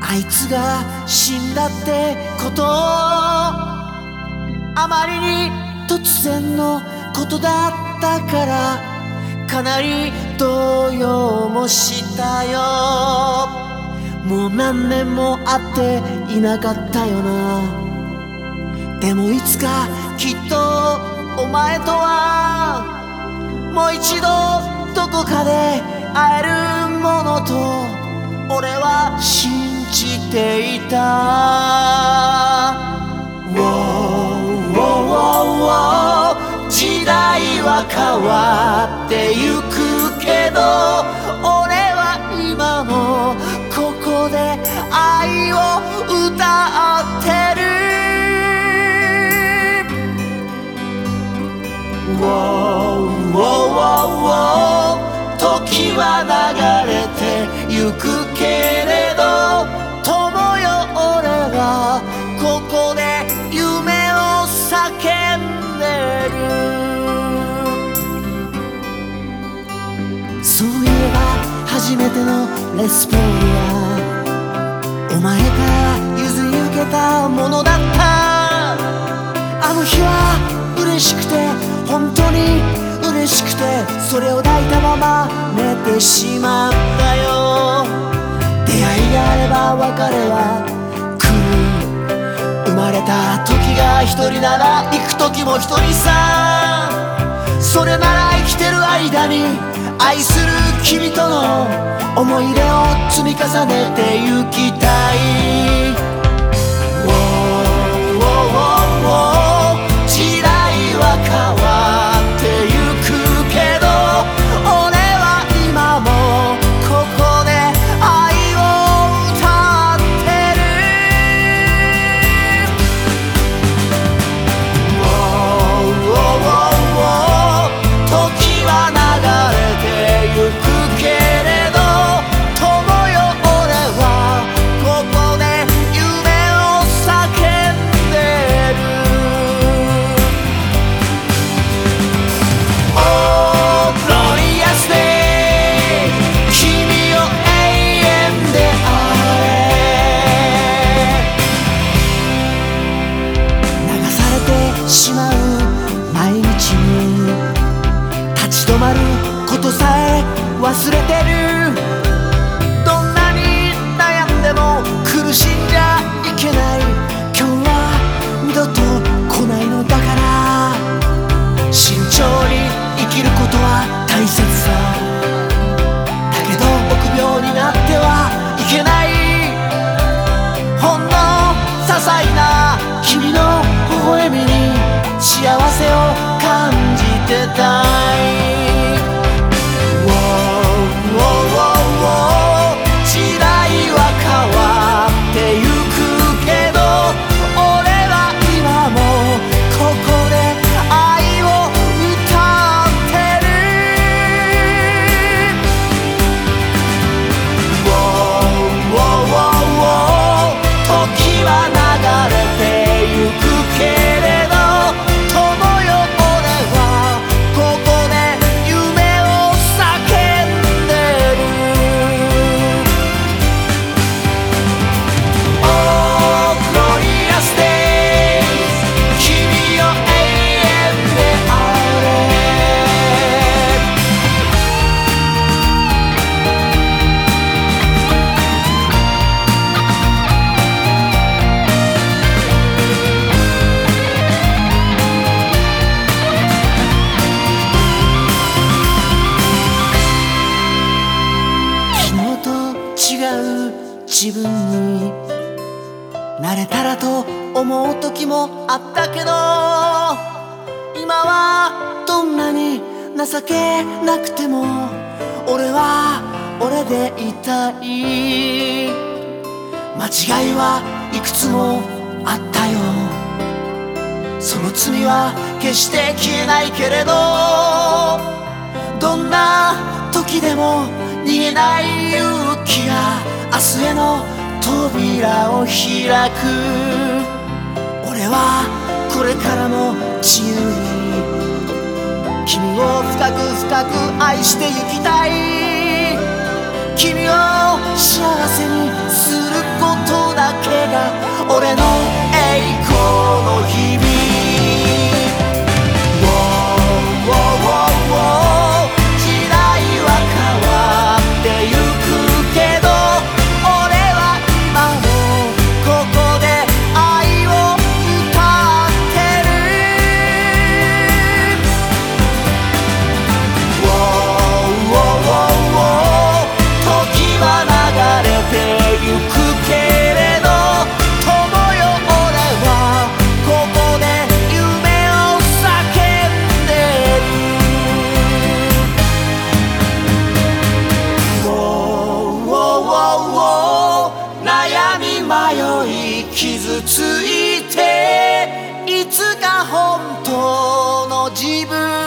あいつが死んだってことあまりに突然のことだったからかなり動揺もしたよ。もう何年も会っていなかったよな。でもいつかきっとお前とはもう一度どこかで会えるものと俺は信じていた。時代は変わってゆくけど俺は今もここで愛を歌ってる。時は流れてゆくけれど友よ俺はここで夢を叫んでる。そういえば初めてのレスポールはお前から譲り受けたものだった。あの日は嬉しくて本当に嬉しくてそれを抱いたまま寝てしまったよ。出会いがあれば別れは来る。生まれた時が一人なら行く時も一人さ。それなら生きてる間に愛する君との思い出を積み重ねてゆきたい。時代は変わってゆくけど俺は今もここで愛を歌ってる。時は流れてゆくけれど友よ俺はここで夢を叫んでる。しまう毎日に立ち止まることさえ忘れてる。どんなに悩んでも苦しんじゃいけない。今日は二度と来ないのだから慎重に生きることは大切さ。だけど臆病になってはいけない。ほんの些細な君の微笑みに幸せを感じてたい。時代は変わってゆくけど俺は今もここで愛を歌ってる。時は流れてゆくけれど自分になれたらと思う時もあったけど今はどんなに情けなくても俺は俺でいたい。間違いはいくつもあったよ。その罪は決して消えないけれどどんな時でも逃げない勇気が明日への扉を開く。俺はこれからも自由に君を深く深く愛してゆきたい。君を幸せにすること傷ついていつか本当の自分